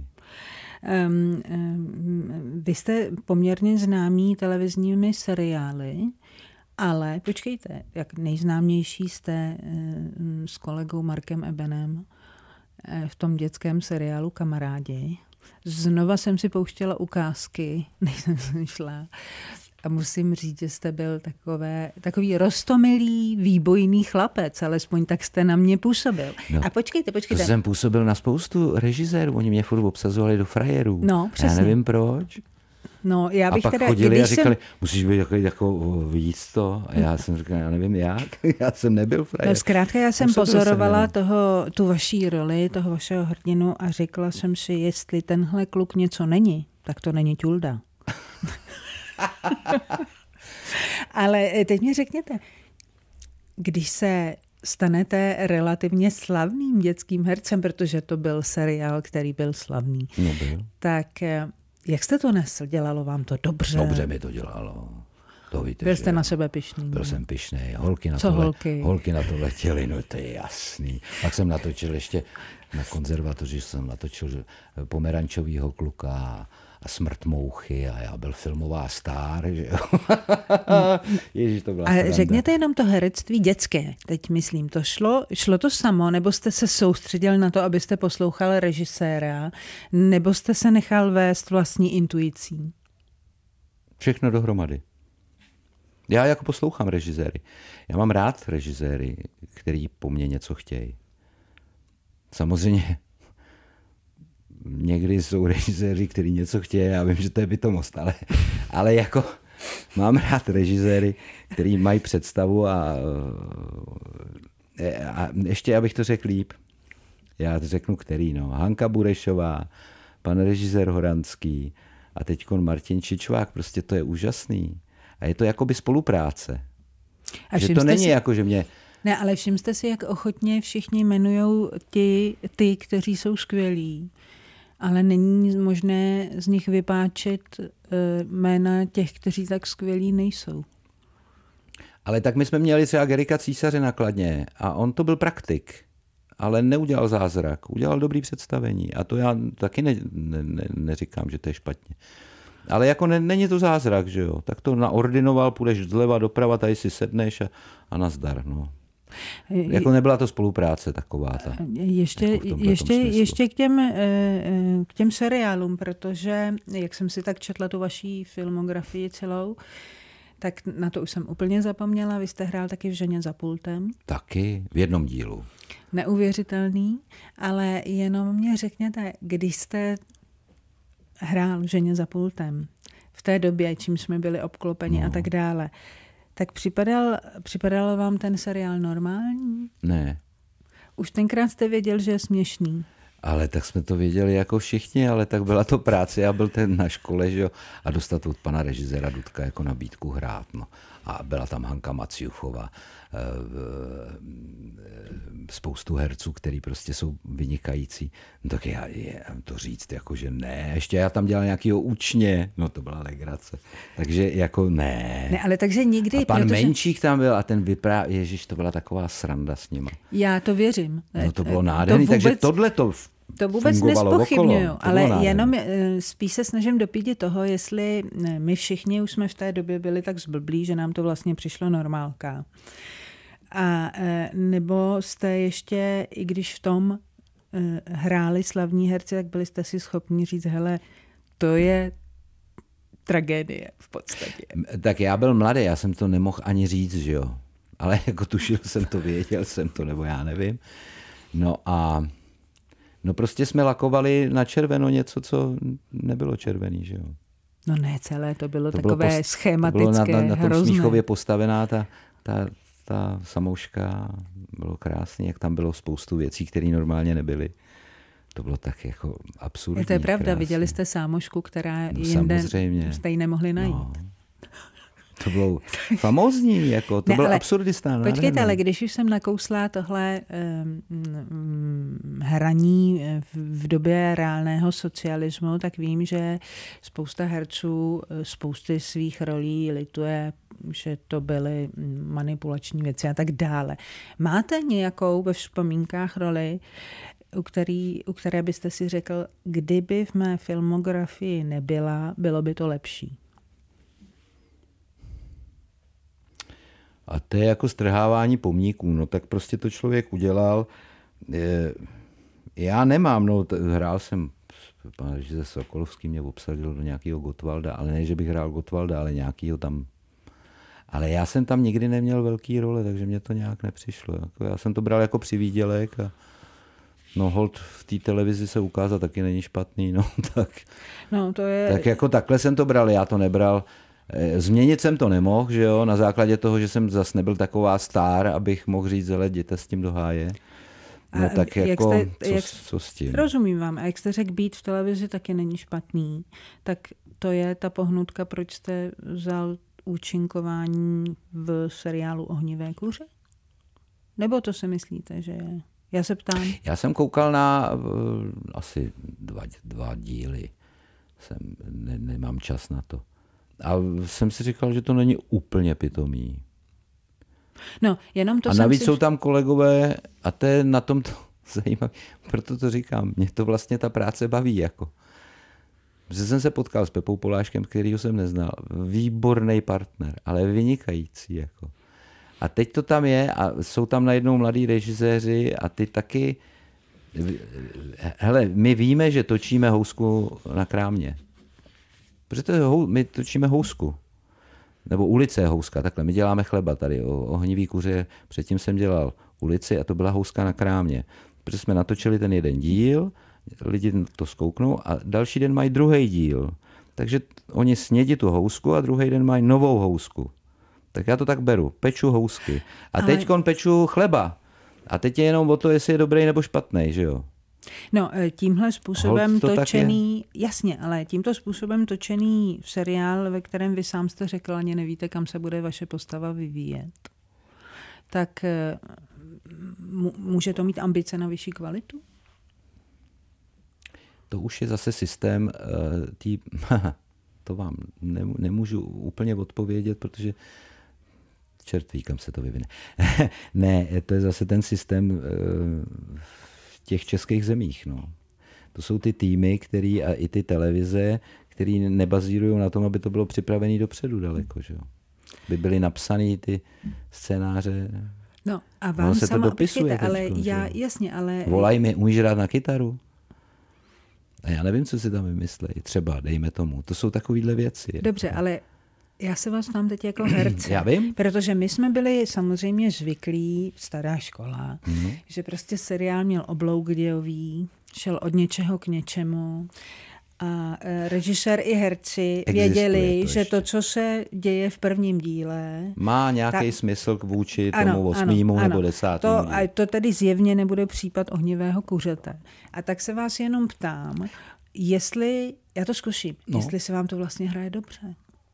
Vy jste poměrně známí televizními seriály, ale počkejte, jak nejznámější jste s kolegou Markem Ebenem v tom dětském seriálu Kamarádi. Znova jsem si pouštěla ukázky, než jsem šla. A musím říct, že jste byl takový roztomilý, výbojný chlapec, alespoň tak jste na mě působil. No, a počkejte. To jsem působil na spoustu režisérů, oni mě furt obsazovali do frajerů. No, přesně. Já nevím proč. No, já bych a pak chodili a říkali, musíš být jako víc to. A já jsem říkal, já nevím jak, já jsem nebyl frajer. No, zkrátka já jsem pozorovala tu vaší roli, toho vašeho hrdinu a řekla jsem si, jestli tenhle kluk něco není, tak to není Ťulda. Ale teď mi řekněte, když se stanete relativně slavným dětským hercem, protože to byl seriál, který byl slavný, tak jak jste to nesl? Dělalo vám to dobře? Dobře mi to dělalo. To víte, byl jste na sebe pyšný? Byl jsem pyšný. Holky na to letěly, no to je jasný. Pak jsem natočil ještě na konzervatoři, jsem natočil Pomerančovýho kluka a Smrt mouchy a já byl filmová star, že jo. Ježiš, to byla sranda. A řekněte jenom to herectví dětské, teď myslím, to šlo to samo, nebo jste se soustředil na to, abyste poslouchal režiséra, nebo jste se nechal vést vlastní intuicí? Všechno dohromady. Já jako poslouchám režiséry. Já mám rád režiséry, který po mně něco chtějí. Samozřejmě někdy jsou režiséři, kteří něco chtějí, já vím, že to je pitomost, ale jako mám rád režiséry, kteří mají představu a ještě, abych to řekl líp, já to řeknu který, no. Hanka Burešová, pan režisér Horanský a teďkon Martin Čičvák, prostě to je úžasný. A je to jakoby spolupráce. A že to není jako, že mě... Ne, ale všimte si, jak ochotně všichni jmenujou ty, kteří jsou skvělí. Ale není možné z nich vypáčet jména těch, kteří tak skvělí nejsou. Ale tak my jsme měli třeba Gerika Císaře na Kladně a on to byl praktik, ale neudělal zázrak, udělal dobrý představení a to já taky neříkám, že to je špatně. Ale jako není to zázrak, že jo, tak to naordinoval, půjdeš zleva doprava, tady si sedneš a nazdar, no. Jako nebyla to spolupráce taková ta. Ještě k těm seriálům, protože jak jsem si tak četla tu vaší filmografii celou, tak na to už jsem úplně zapomněla. Vy jste hrál taky v Ženě za pultem. Taky, v jednom dílu. neuvěřitelný, ale jenom mě řekněte, když jste hrál ženě za pultem, v té době, čím jsme byli obklopeni a tak dále, tak připadal vám ten seriál normální? Ne. Už tenkrát jste věděl, že je směšný. Ale tak jsme to věděli jako všichni, ale tak byla to práce, já byl ten na škole, že jo, a dostat od pana režiséra Dudka jako nabídku hrát, no. A byla tam Hanka Maciuchová, spoustu herců, který prostě jsou vynikající. No tak já to říct, jako že ne, ještě já tam dělal nějakýho učně, no to byla legrace. Takže jako ne. Ne, ale takže nikdy, a pan Menčík tam byl a ten vyprávěl, ježiš, to byla taková sranda s nima. Já to věřím. No to bylo nádherný, takže tohle to vůbec nespochybňuju, ale jenom spíš se snažím dopídit toho, jestli my všichni už jsme v té době byli tak zblblí, že nám to vlastně přišlo normálka. A nebo jste ještě, i když v tom hráli slavní herci, tak byli jste si schopni říct, hele, to je tragédie v podstatě. Tak já byl mladý, já jsem to nemohl ani říct, že jo. Ale jako tušil jsem to, věděl jsem to, nebo já nevím. No prostě jsme lakovali na červeno něco, co nebylo červený, že jo. No ne, celé to bylo takové schématické, bylo na tom hrozné. Smíchově postavená ta samouška, bylo krásný, jak tam bylo spoustu věcí, které normálně nebyly. To bylo tak jako absurdní. To je pravda, krásný. Viděli jste sámošku, která jinde jste ji nemohli najít. No. To bylo famózní, jako, to byl absurdistán. Počkejte, ale když už jsem nakouslá tohle hraní v době reálného socialismu, tak vím, že spousta herců spousty svých rolí lituje, že to byly manipulační věci a tak dále. Máte nějakou ve vzpomínkách roli, u které byste si řekl, kdyby v mé filmografii nebyla, bylo by to lepší? A to je jako strhávání pomníků, no tak prostě to člověk udělal. Já nemám, hrál jsem, pan režisér Sokolovský mě obsadil do nějakého Gottwalda, ale ne, že bych hrál Gottwalda, ale nějakýho tam. Ale já jsem tam nikdy neměl velký role, takže mě to nějak nepřišlo. Jako já jsem to bral jako přivýdělek a no hold v té televizi se ukázat taky není špatný, no tak. No to je... Tak jako takhle jsem to bral, já to nebral. Změnit jsem to nemohl, že jo, na základě toho, že jsem zas nebyl taková star, abych mohl říct, hele, jděte s tím do háje. No tak jako, co s tím? Rozumím vám, a jak jste řekl, být v televizi taky není špatný, tak to je ta pohnutka, proč jste vzal účinkování v seriálu Ohnivé kuře? Nebo to si myslíte, že je? Já se ptám. Já jsem koukal na asi dva díly. Nemám čas na to. A jsem si říkal, že to není úplně pitomý. No, jenom to a navíc jsou tam kolegové, a to je na tom to zajímavé, proto to říkám, mě to vlastně ta práce baví. Jako. Protože jsem se potkal s Pepou Poláškem, kterýho jsem neznal. Výborný partner, ale vynikající. Jako. A teď to tam je a jsou tam najednou mladí režiséři a ty taky... Hele, my víme, že točíme Housku na Krámě. Protože my točíme Housku. Nebo ulice je Houska, takhle. My děláme chleba tady o Ohnivý kuře. Předtím jsem dělal ulici a to byla Houska na Krámě. Protože jsme natočili ten jeden díl, lidi to zkouknou a další den mají druhý díl. Takže oni snědí tu Housku a druhý den mají novou Housku. Tak já to tak beru. Peču Housky. A teďkon peču chleba. A teď je jenom o to, jestli je dobrý nebo špatný, že jo? No, tímhle způsobem točený, jasně, ale tímto způsobem točený v seriál, ve kterém vy sám jste řekl, ani nevíte, kam se bude vaše postava vyvíjet, tak může to mít ambice na vyšší kvalitu? To už je zase systém to vám nemůžu úplně odpovědět, protože čert ví, kam se to vyvine. Ne, to je zase ten systém v těch českých zemích. No. To jsou ty týmy, který, a i ty televize, který nebazírují na tom, aby to bylo připravené dopředu daleko. Že? By byly napsané ty scénáře. No a vám se sama to dopisuje ale jasně, ale... Volaj mi, umíš hrát na kytaru? A já nevím, co si tam vymyslejí. Třeba, dejme tomu. To jsou takovýhle věci. Dobře, ale Já se vás ptám teď jako herce. Já vím. Protože my jsme byli samozřejmě zvyklí, stará škola, že prostě seriál měl oblouk dějový, šel od něčeho k něčemu a režisér i herci věděli, že to, co se děje v prvním díle... Má nějaký smysl vůči tomu 8. nebo 10. To tedy zjevně nebude případ ohnivého kuřete. A tak se vás jenom ptám, jestli, já to zkusím, jestli se vám to vlastně hraje dobře.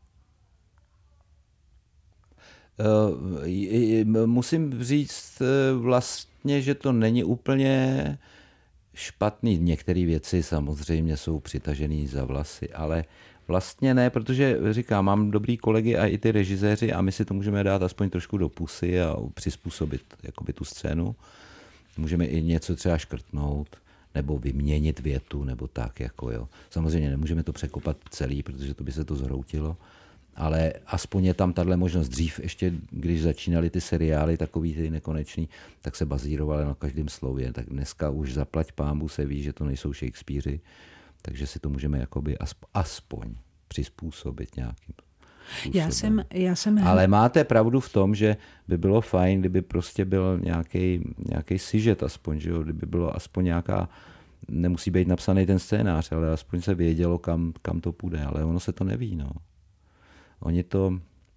Musím říct vlastně, že to není úplně špatný. Některé věci samozřejmě jsou přitažený za vlasy, ale vlastně ne, protože říkám, mám dobrý kolegy a i ty režiséři a my si to můžeme dát aspoň trošku do pusy a přizpůsobit jakoby tu scénu. Můžeme i něco třeba škrtnout nebo vyměnit větu nebo tak, jako jo. Samozřejmě nemůžeme to překopat celý, protože to by se to zhroutilo. Ale aspoň je tam tahle možnost. Dřív ještě, když začínaly ty seriály, takový ty nekonečný, tak se bazírovaly na každém slově. Tak dneska už zaplať pánbůh se ví, že to nejsou Shakespeaři, takže si to můžeme jakoby aspoň přizpůsobit nějakým způsobem. Já jsem... Ale máte pravdu v tom, že by bylo fajn, kdyby prostě byl nějaký sižet aspoň, že jo? Kdyby bylo aspoň nějaká, nemusí být napsaný ten scénář, ale aspoň se vědělo, kam to půjde, ale ono se to neví, no. Oni to...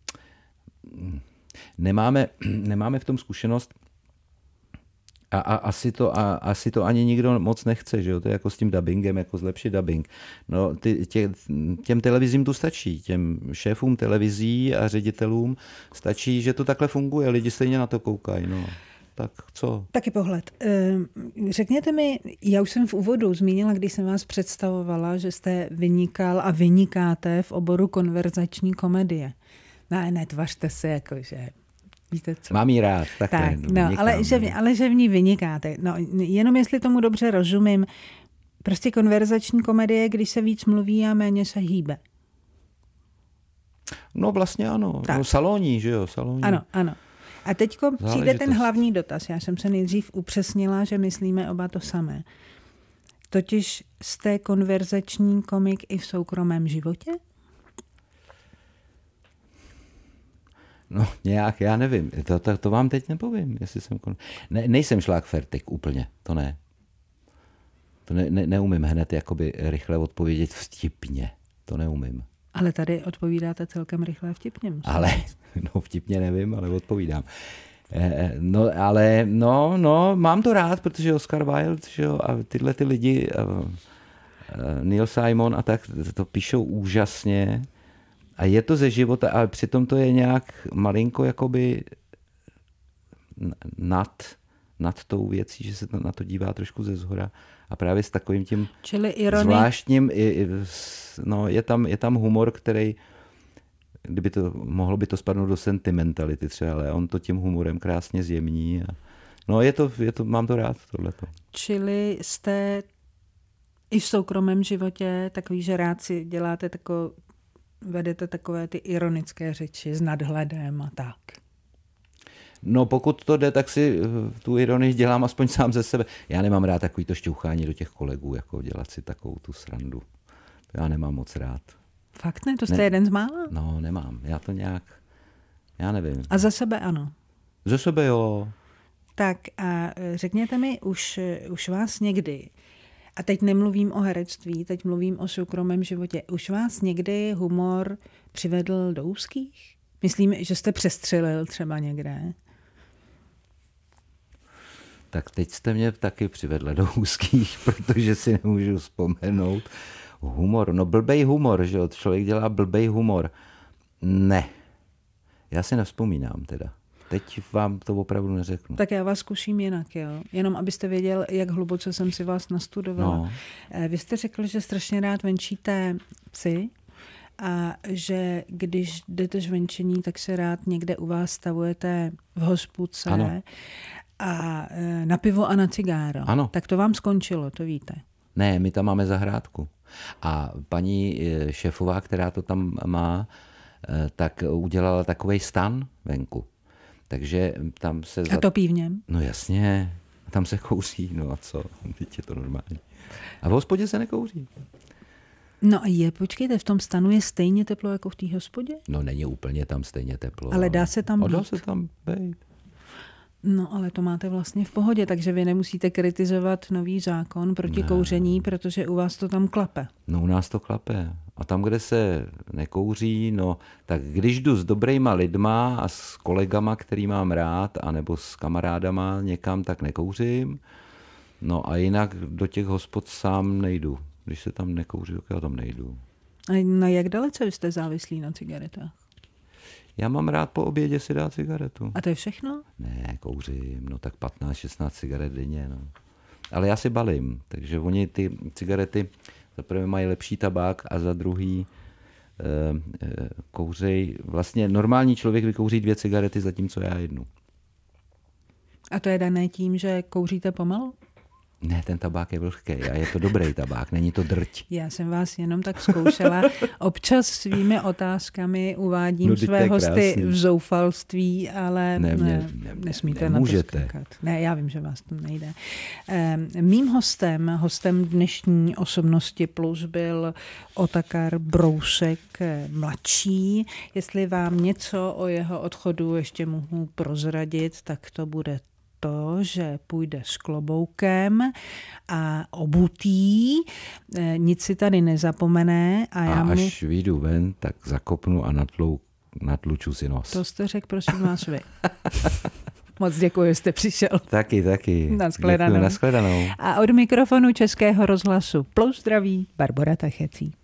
Nemáme v tom zkušenost a asi to ani nikdo moc nechce, že jo? To je jako s tím dubbingem, jako zlepšit dubbing. No, těm televizím to stačí, těm šéfům televizí a ředitelům stačí, že to takhle funguje, lidi stejně na to koukají, no. Tak co? Taky pohled. Řekněte mi, já už jsem v úvodu zmínila, když jsem vás představovala, že jste vynikal a vynikáte v oboru konverzační komedie. Netvařte se jako, že víte co. Mám jí rád. Tak ale že v ní vynikáte. No, jenom jestli tomu dobře rozumím, prostě konverzační komedie, když se víc mluví a méně se hýbe. No vlastně ano. No, salonní, že jo? Salonní. Ano. A teďko přijde ten hlavní dotaz. Já jsem se nejdřív upřesnila, že myslíme oba to samé. Totiž jste konverzační komik i v soukromém životě? No nějak, já nevím. To vám teď nepovím, jestli jsem... Nejsem šlágfertik úplně, to ne. To neumím hned jakoby rychle odpovědět vtipně. To neumím. Ale tady odpovídáte celkem rychle vtipně. Ale, vtipně nevím, ale odpovídám. Mám to rád, protože Oscar Wilde, že jo, a tyhle ty lidi, Neil Simon a tak, to píšou úžasně a je to ze života, ale přitom to je nějak malinko jakoby nad tou věcí, že se na to dívá trošku ze zhora a právě s takovým tím zvláštním, je tam humor, který, mohlo by to spadnout do sentimentality třeba, ale on to tím humorem krásně zjemní. Mám to rád, tohleto. Čili jste i v soukromém životě takový, že rád si děláte vedete takové ty ironické řeči s nadhledem a tak. No pokud to jde, tak si tu ironii dělám aspoň sám ze sebe. Já nemám rád takový to šťouchání do těch kolegů, jako dělat si takovou tu srandu. Já nemám moc rád. Fakt ne? To jste jeden z mála? No, nemám. Já nevím. A za sebe ano? Za sebe jo. Tak a řekněte mi, už vás někdy, a teď nemluvím o herectví, teď mluvím o soukromém životě, už vás někdy humor přivedl do úzkých? Myslím, že jste přestřelil třeba někde. Tak teď jste mě taky přivedla do úzkých, protože si nemůžu vzpomenout. Humor, blbej humor, že jo? Člověk dělá blbej humor. Ne, já si nevzpomínám teda. Teď vám to opravdu neřeknu. Tak já vás zkusím jinak, jo? Jenom abyste věděl, jak hluboce jsem si vás nastudovala. No. Vy jste řekl, že strašně rád venčíte psy a že když jdete žvenčení, tak se rád někde u vás stavujete v hospůdce. Ano. A na pivo a na cigáro. Ano. Tak to vám skončilo, to víte. Ne, my tam máme zahrádku. A paní šéfová, která to tam má, tak udělala takovej stan venku. Takže tam se... A topí v něm? No jasně, tam se kouří, no a co? Teď je to normální. A v hospodě se nekouří. No a počkejte, v tom stanu je stejně teplo jako v té hospodě? No není úplně tam stejně teplo. Ale dá se tam být. Dá se tam být. No ale to máte vlastně v pohodě, takže vy nemusíte kritizovat nový zákon proti kouření, protože u vás to tam klape. No u nás to klape. A tam, kde se nekouří, no tak když jdu s dobrejma lidma a s kolegama, který mám rád, anebo s kamarádama někam, tak nekouřím. No a jinak do těch hospod sám nejdu. Když se tam nekouří, tak já tam nejdu. A na jak dalece vy jste závislí na cigaretách? Já mám rád po obědě si dát cigaretu. A to je všechno? Ne, kouřím, no tak 15-16 cigaret denně, no. Ale já si balím, takže oni ty cigarety za prvé mají lepší tabák a za druhý kouřej. Vlastně normální člověk vykouří 2 cigarety, zatímco já 1. A to je dané tím, že kouříte pomalu? Ne, ten tabák je vlhký a je to dobrý tabák, není to drť. Já jsem vás jenom tak zkoušela. Občas svými otázkami uvádím své hosty v zoufalství, ale nesmíte na to skákat. Ne, já vím, že vás to nejde. Mým hostem dnešní Osobnosti Plus byl Otakar Brousek mladší. Jestli vám něco o jeho odchodu ještě mohu prozradit, tak to bude to, že půjde s kloboukem a obutý, nic si tady nezapomene. A až vyjdu ven, tak zakopnu a natluču si nos. To jste řekl, prosím vás, vy. Moc děkuji, že jste přišel. Taky. Nashledanou. Nashledanou. A od mikrofonu Českého rozhlasu Plus zdraví Barbora Tachecí.